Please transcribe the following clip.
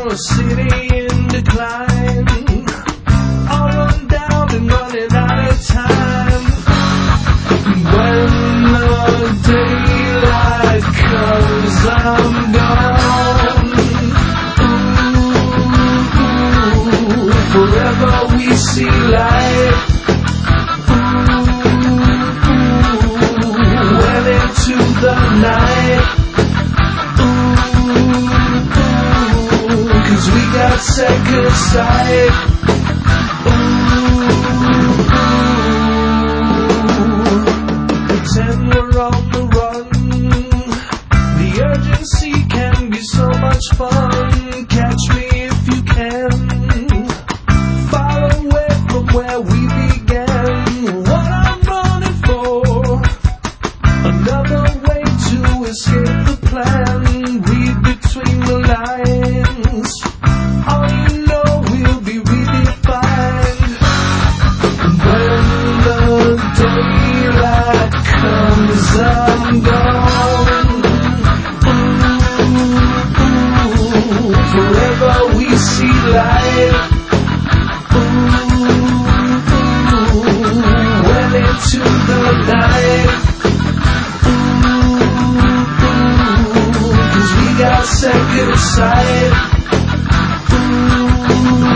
a city in decline, all run down and running out of time. When the daylight comes, I'm gone. Ooh, forever we see light. Ooh, well into the night. Ooh, 'cause we got second sight. Pretend we're on the run. The urgency can be so much fun. Catch me if you can. Far away from where we began. What I'm running for, another way to escape the plan. Read between the lines. All you know will be redefined. When the daylight comes, I'm gone. Ooh, forever we see light. Ooh, well into the night. Ooh, 'cause we got second sight. Ooh,